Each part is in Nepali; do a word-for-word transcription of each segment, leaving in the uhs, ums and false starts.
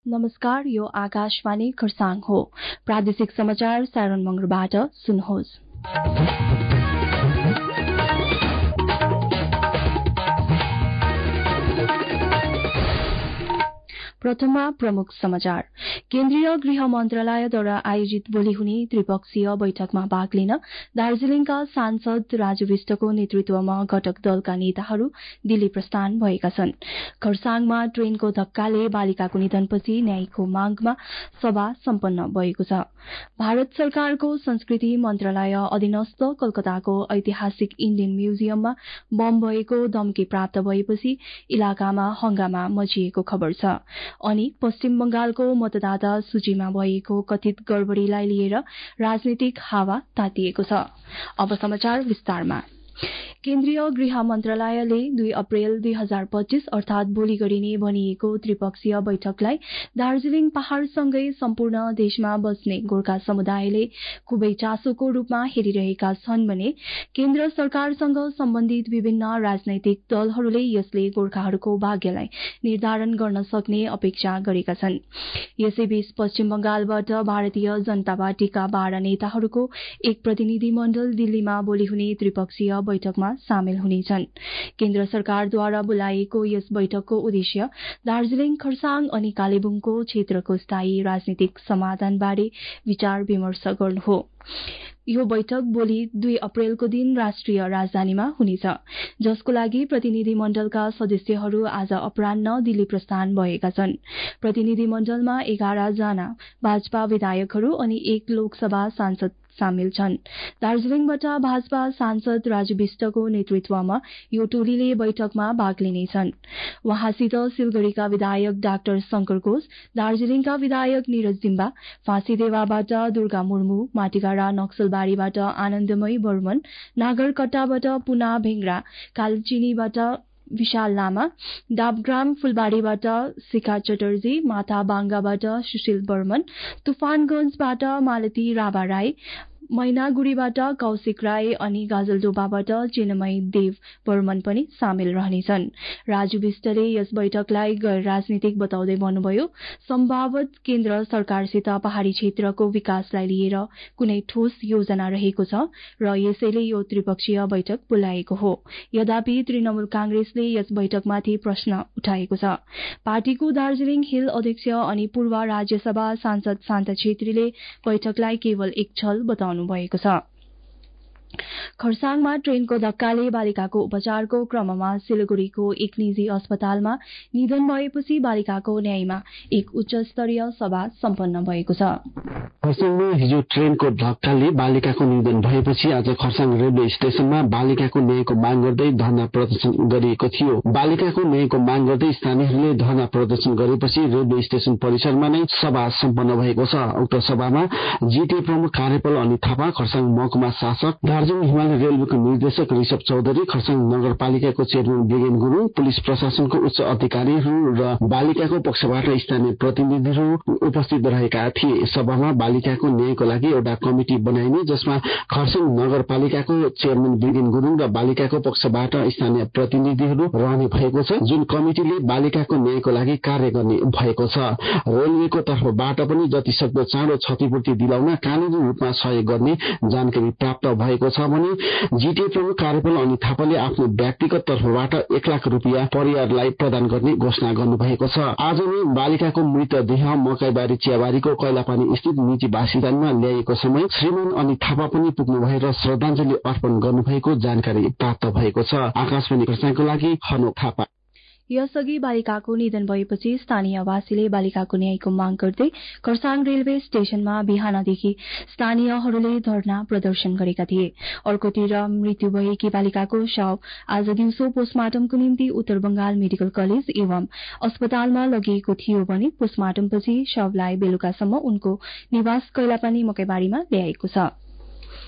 नमस्कार, यो आकाशवाणी खरसाङ हो। प्रादेशिक समाचार सारण मंगरबाट सुन्नुहोस्। प्रथममा प्रमुख समाचार। केन्द्रीय गृह मन्त्रालयद्वारा आयोजित भोलि हुने त्रिपक्षीय बैठकमा भाग लिन दार्जीलिङका सांसद राजु विष्टको नेतृत्वमा घटक दलका नेताहरू दिल्ली प्रस्थान भएका छन्। खरसाङमा ट्रेनको धक्काले बालिकाको निधनपछि न्यायको मागमा सभा सम्पन्न भएको छ। भारत सरकारको संस्कृति मन्त्रालय अधीनस्थ कलकत्ताको ऐतिहासिक इण्डियन म्युजियममा बम भएको धम्की प्राप्त भएपछि इलाकामा हंगामा मचिएको खबर छ। अनि पश्चिम बंगालको मतदाता सूचीमा भएको कथित गड़बड़ीलाई लिएर राजनीतिक हावा तातिएको छ। अब समाचार विस्तारमा। केन्द्रीय गृह मन्त्रालयले दुई अप्रेल दुई हजार पच्चीस अर्थात भोलि गरिने भनिएको त्रिपक्षीय बैठकलाई दार्जीलिङ पहाड़सँगै सम्पूर्ण देशमा बस्ने गोर्खा समुदायले खुबै चासोको रूपमा हेरिरहेका छन् भने केन्द्र सरकारसँग सम्बन्धित विभिन्न राजनैतिक दलहरूले यसले गोर्खाहरूको भाग्यलाई निर्धारण गर्न सक्ने अपेक्षा गरेका छन्। यसैबीच पश्चिम बंगालबाट भारतीय जनता पार्टीका बाह्र नेताहरूको एक प्रतिनिधि मण्डल दिल्लीमा भोलि हुने त्रिपक्षीय बैठकमा सामेल हुनेछन्। केन्द्र सरकारद्वारा बोलाइएको यस बैठकको उद्देश्य दार्जीलिङ, खरसाङ अनि कालेबुङको क्षेत्रको स्थायी राजनीतिक समाधानबारे विचार विमर्श गर्नु हो। यो बैठक भोलि दुई अप्रेलको दिन राष्ट्रिय राजधानीमा हुनेछ, जसको लागि प्रतिनिधि मण्डलका सदस्यहरू आज अपराह्न दिल्ली प्रस्थान भएका छन्। प्रतिनिधि मण्डलमा एघार जना भाजपा विधायकहरू अनि एक लोकसभा सांसद सामेल छन्। दार्जीलिङबाट भाजपा सांसद राजु विष्टको नेतृत्वमा यो टोलीले बैठकमा भाग लिनेछन्। वहाँसित सिलगढ़ीका विधायक डाक्टर शंकर घोष, दार्जीलिङका विधायक निरज जिम्बा, फाँसीदेवाबाट दुर्गा मुर्मू, माटीगाड़ा नक्सलबारीबाट आनन्दमयी बर्मन, नागरकट्टाबाट पुना भेंगरा, कालचिनीबाट विशाल लामा, डाबग्राम फुलबारीबाट शिखा चटर्जी, माथा बांगाबाट सुशील बर्मन, तुफानगंजबाट मालती राभा राई, मैनागुड़ीबाट कौशिक राई अनि गाजलडोबाबाट चिन्मय देव बर्मन पनि सामेल रहनेछन्। राजु विष्टले यस बैठकलाई गैर राजनीतिक बताउँदै भन्नुभयो, सम्भावत केन्द्र सरकारसित पहाड़ी क्षेत्रको विकासलाई लिएर कुनै ठोस योजना रहेको छ र यसैले यो त्रिपक्षीय बैठक बोलाएको हो। यद्यपि तृणमूल कांग्रेसले यस बैठकमाथि प्रश्न उठाएको छ। पार्टीको दार्जीलिङ हिल अध्यक्ष अनि पूर्व राज्यसभा सांसद शान्ता छेत्रीले बैठकलाई केवल एक छल बताउनु भएको छ। खरसाङमा ट्रेनको धक्काले बालिकाको उपचारको क्रममा सिलगढ़ीको एक निजी अस्पतालमा निधन भएपछि बालिकाको न्यायमा एक उच्च स्तरीय सभा सम्पन्न भएको छ। खरसाङमा हिजो ट्रेनको धक्काले बालिकाको निधन भएपछि आज खरसाङ रेलवे स्टेशनमा बालिकाको न्यायको माग गर्दै धरना प्रदर्शन गरिएको थियो। बालिकाको न्यायको माग गर्दै स्थानीयहरूले धरना प्रदर्शन गरेपछि रेलवे स्टेशन परिसरमा नै सभा सम्पन्न भएको छ। उक्त सभामा जीटीए प्रमुख कार्यपाल अनिल थापा, खरसाङ महकुमा शासक, दार्जिलिङ हिमालय रेलवेको निर्देशक ऋषभ चौधरी, खरसाङ नगरपालिकाको चेयरम्यान बिरेन गुरुङ, पुलिस प्रशासनको उच्च अधिकारीहरू र बालिकाको पक्षबाट स्थानीय प्रतिनिधिहरू उपस्थित रहेका थिए। सभामा बालिकाको न्यायको लागि एउटा कमिटी बनाइने, जसमा खरसाङ नगरपालिकाको चेयरम्यान बिरेन गुरुङ र बालिकाको पक्षबाट स्थानीय प्रतिनिधिहरू रहने भएको छ, जुन कमिटिले बालिकाको न्यायको लागि कार्य गर्ने भएको छ। रेलवेको तर्फबाट पनि जतिसक्दो चाँडो क्षतिपूर्ति दिलाउन कानूनी रूपमा सहयोग गर्ने जानकारी प्राप्त भएको छ भने जीटीए प्रमुख कार्यपाल अनिल थापाले आफ्नो व्यक्तिगत तर्फबाट एक लाख रुपियाँ परिवारलाई प्रदान गर्ने घोषणा गर्नुभएको छ। आज नै बालिकाको मृतदेह मकैबारी चियाबारीको कैलापानी स्थित निजी बासिन्दामा ल्याइएको समय श्रीमान अनिल थापा पनि पुग्नु भएर श्रद्धाञ्जली अर्पण गर्नुभएको जानकारी प्राप्त भएको छ। आकाशवाणी खरसाङको लागि हनुक थापा। यसअघि बालिकाको निधन भएपछि स्थानीयवासीले बालिकाको न्यायको माग गर्दै खरसाङ रेलवे स्टेशनमा बिहानदेखि स्थानीयहरूले धरना प्रदर्शन गरेका थिए। अर्कोतिर मृत्यु भएकी बालिकाको शव आज दिउँसो पोस्टमार्टमको निम्ति उत्तर बंगाल मेडिकल कलेज एवं अस्पतालमा लगिएको थियो भने पोस्टमार्टमपछि शवलाई बेलुकासम्म उनको निवास कैलापानी मकैबारीमा ल्याएको छ।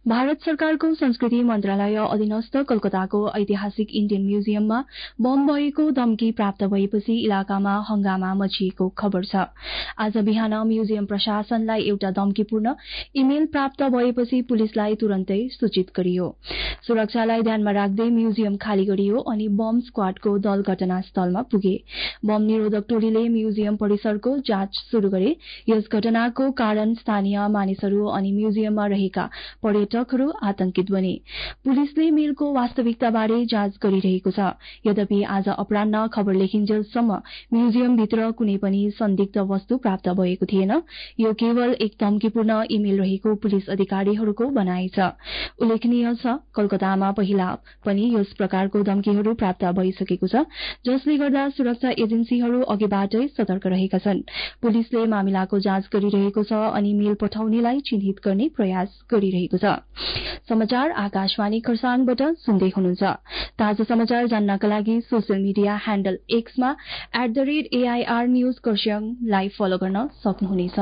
भारत सरकारको संस्कृति मन्त्रालय अधीनस्थ कलकत्ताको ऐतिहासिक इण्डियन म्युजियममा बम भएको धम्की प्राप्त भएपछि इलाकामा हंगामा मचिएको खबर छ। आज बिहान म्युजियम प्रशासनलाई एउटा धम्कीपूर्ण इमेल प्राप्त भएपछि पुलिसलाई तुरन्तै सूचित गरियो। सुरक्षालाई ध्यानमा राख्दै म्युजियम खाली गरियो अनि बम स्क्वाडको दल घटनास्थलमा पुगे। बम निरोधक टोलीले म्युजियम परिसरको जाँच शुरू गरे। यस घटनाको कारण स्थानीय मानिसहरू अनि म्युजियममा रहेका पर्यटकहरू आतंकित बने। पुलिसले मेलको वास्तविकताबारे जाँच गरिरहेको छ। यद्यपि आज अपराह्न खबर लेखिन्जेलसम्म म्युजियमभित्र कुनै पनि संदिग्ध वस्तु प्राप्त भएको थिएन। यो केवल एक धम्कीपूर्ण इमेल रहेको पुलिस अधिकारीहरूको भनाइ छ। उल्लेखनीय छ, कलकत्तामा पहिला पनि यस प्रकारको धम्कीहरू प्राप्त भइसकेको छ, जसले गर्दा सुरक्षा एजेन्सीहरू अघिबाटै सतर्क रहेका छन्। पुलिसले मामिलाको जाँच गरिरहेको छ अनि मेल पठाउनेलाई चिन्हित गर्ने प्रयास गरिरहेको छ। समाचार आकाशवाणी खरसाङबाट सुन्दै हुनुहुन्छ। ताजा समाचार जान्नका लागि सोसियल मिडिया ह्याण्डल एक्समा at the rate AIR news खरसाङलाई फलो गर्न सक्नुहुनेछ।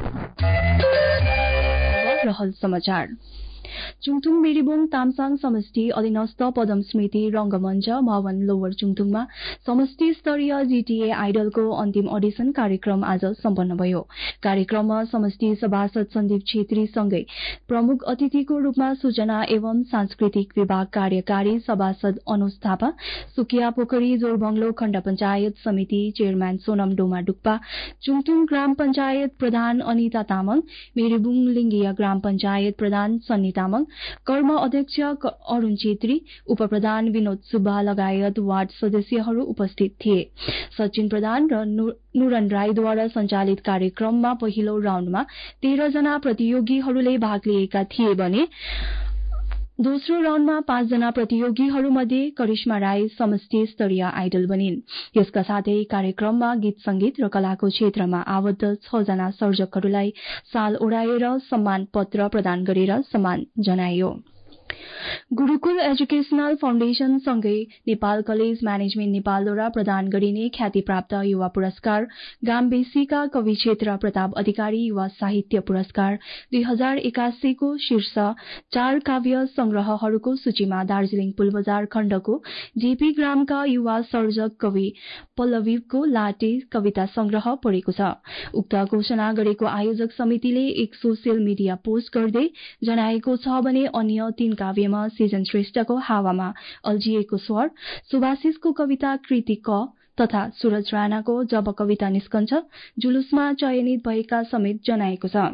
रहल समाचार चुङथुङ मेरीबोङ तामसाङ समष्टि अधीनस्थ पदम स्मृति रंगमञ्च भवन लोवर चुङथुङमा समष्टि स्तरीय जीटीए आइडलको अन्तिम अडिशन कार्यक्रम आज सम्पन्न भयो। कार्यक्रममा समष्टि सभासद सन्दीप छेत्रीसँगै प्रमुख अतिथिको रूपमा सूचना एवं सांस्कृतिक विभाग कार्यकारी सभासद अनुज थापा, सुकिया पोखरी जोरबंगलो खण्ड पञ्चायत समिति चेयरम्यान सोनम डोमा डुक्पा, चुङथुङ ग्राम पञ्चायत प्रधान अनिता तामाङ, मेरीबोङ लिङ्गिया ग्राम पञ्चायत प्रधान सन्नी तामाङ, कर्म अध्यक्ष अरूण छेत्री, उपप्रधान विनोद सुब्बा लगायत वार्ड सदस्यहरू उपस्थित थिए। सचिन प्रधान र नुरन राईद्वारा सञ्चालित कार्यक्रममा पहिलो राउण्डमा तेह्र जना प्रतियोगीहरूले भाग लिएका थिए भने दोस्रो राउण्डमा पाँचजना प्रतियोगीहरूमध्ये करिश्मा राई समष्टि स्तरीय आइडल बनिन्। यसका साथै कार्यक्रममा गीत संगीत र कलाको क्षेत्रमा आबद्ध छ जना सर्जकहरूलाई साल ओढाएर सम्मान पत्र प्रदान गरेर सम्मान जनाइयो। गुरूकुल एजुकेशनल फाउन्डेशन सँगै नेपाल कलेज म्यानेजमेन्ट नेपालद्वारा प्रदान गरिने ख्यातिप्राप्त युवा पुरस्कार गामबेसीका कवि क्षेत्र प्रताप अधिकारी युवा साहित्य पुरस्कार दुई हजार एकासीको शीर्ष चार काव्य संग्रहहरूको सूचीमा दार्जीलिङ पुलबजार खण्डको जेपी ग्रामका युवा सर्जक कवि पल्लवीको लाटे कविता संग्रह परेको छ। उक्त घोषणा गरेको आयोजक समितिले एक सोसियल मिडिया पोस्ट गर्दै जनाएको छ भने अन्य तीन काव्यमा सिजन श्रेष्ठको हावामा अल्झिएको स्वर, सुभाषिसको कविता कृति क तथा सूरज राणाको जब कविता निस्कन्छ जुलुसमा चयनित भएका समेत जनाएको छ।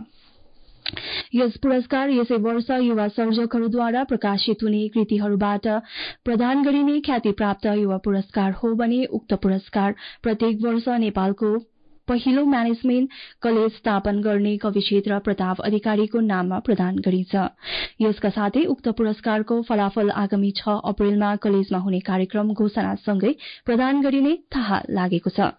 यस पुरस्कार यसै वर्ष युवा सर्जकहरूद्वारा प्रकाशित हुने कृतिहरूबाट प्रदान गरिने ख्यातिप्राप्त युवा पुरस्कार हो भने उक्त पुरस्कार प्रत्येक वर्ष नेपालको पहिलो म्यानेजमेन्ट कलेज स्थापन गर्ने कवि क्षेत्र प्रताप अधिकारीको नाममा प्रदान गरिन्छ। यसका साथै उक्त पुरस्कारको फलाफल आगामी छ अप्रेलमा कलेजमा हुने कार्यक्रम घोषणासँगै प्रदान गरिने थाहा लागेको छ।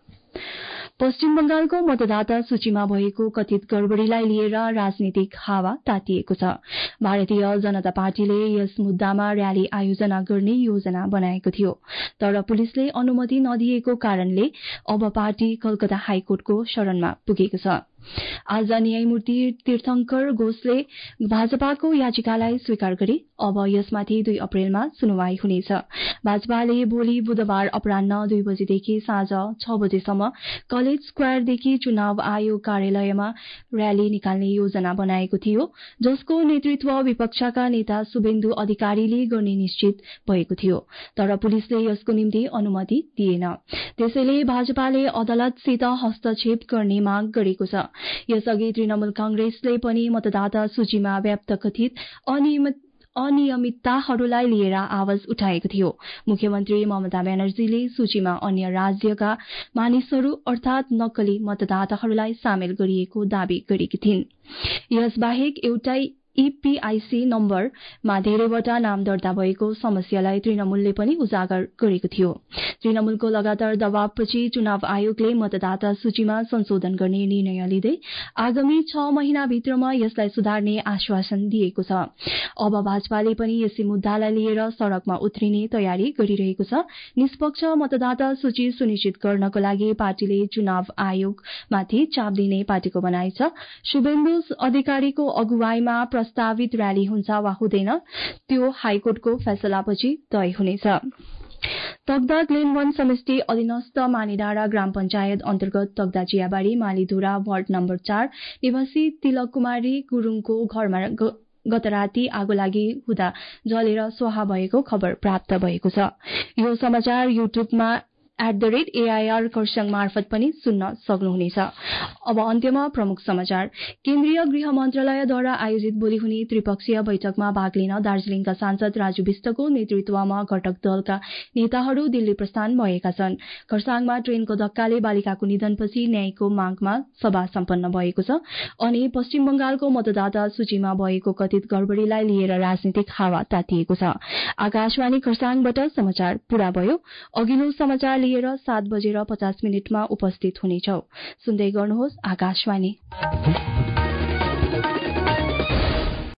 पश्चिम बंगालको मतदाता सूचीमा भएको कथित गड़बड़ीलाई लिएर राजनीतिक हावा तातिएको छ। भारतीय जनता पार्टीले यस मुद्दामा र्याली आयोजना गर्ने योजना बनाएको थियो, तर पुलिसले अनुमति नदिएको कारणले अब पार्टी कलकत्ता हाईकोर्टको शरणमा पुगेको छ। आज न्यायमूर्ति तीर्थंकर घोषले भाजपाको याचिकालाई स्वीकार गरे। अब यसमाथि दुई अप्रेलमा सुनवाई हुनेछ। भाजपाले भोलि बुधबार अपराह्न दुई बजेदेखि साँझ छ बजेसम्म कलेज स्क्वायरदेखि चुनाव आयोग कार्यालयमा र्याली निकाल्ने योजना बनाएको थियो, जसको नेतृत्व विपक्षका नेता शुभेन्दु अधिकारीले गर्ने निश्चित भएको थियो, तर पुलिसले यसको निम्ति अनुमति दिएन। त्यसैले भाजपाले अदालतसित हस्तक्षेप गर्ने माग गरेको छ। यसअघि तृणमूल कांग्रेसले पनि मतदाता सूचीमा व्याप्त कथित अनियमित अनियमितताहरूलाई लिएर आवाज उठाएको थियो। मुख्यमन्त्री ममता ब्यानर्जीले सूचीमा अन्य राज्यका मानिसहरू अर्थात नक्कली मतदाताहरूलाई सामेल गरिएको दावी गरेकी थिइन्। यसबाहेक एउटै ईपीआईसी नम्बरमा धेरैवटा नाम दर्ता भएको समस्यालाई तृणमूलले पनि उजागर गरेको थियो। तृणमूलको लगातार दबावपछि चुनाव आयोगले मतदाता सूचीमा संशोधन गर्ने निर्णय लिँदै आगामी छ महिनाभित्रमा यसलाई सुधार्ने आश्वासन दिएको छ। अब भाजपाले पनि यसै मुद्दालाई लिएर सड़कमा उत्रिने तयारी गरिरहेको छ। निष्पक्ष मतदाता सूची सुनिश्चित गर्नको लागि पार्टीले चुनाव आयोगमाथि चाप दिने पार्टीको भनाइ छ। शुभेन्दु अधिकारीको अगुवाईमा प्रस्तावित र्याली हुन्छ वा हुँदैन त्यो हाईकोर्टको फैसलापछि तय हुनेछ। तगदा ग्लेन वन समष्टि अधीनस्थ मानिडाँडा ग्राम पञ्चायत अन्तर्गत तगदा चियाबारी मालीधुरा वार्ड नम्बर चार निवासी तिलक कुमारी गुरूङको घरमा गत राति आगो लागि हुँदा जलेर स्वाहा भएको खबर प्राप्त भएको छ। यो समाचार युट्युबमा at the rate AIR Kurseong मार्फत पनि सुन्न सक्नुहुनेछ। अब अन्त्यमा प्रमुख समाचार। केन्द्रीय गृह मन्त्रालयद्वारा आयोजित भोलि हुने त्रिपक्षीय बैठकमा भाग लिन दार्जीलिङका सांसद राजु विष्टको नेतृत्वमा घटक दलका नेताहरू दिल्ली प्रस्थान भएका छन्। खरसाङमा ट्रेनको धक्काले बालिकाको निधनपछि न्यायको मागमा सभा सम्पन्न भएको छ अनि पश्चिम बंगालको मतदाता सूचीमा भएको कथित गडबडीलाई लिएर राजनीतिक हावा तातिएको छ। आकाशवाणी खरसाङबाट समाचार पूरा भयो। अघिल्लो समाचार लिएर सात बजेर पचास मिनटमा उपस्थित हुनेछौ। सुन्दै गर्नुहोस् आकाशवाणी।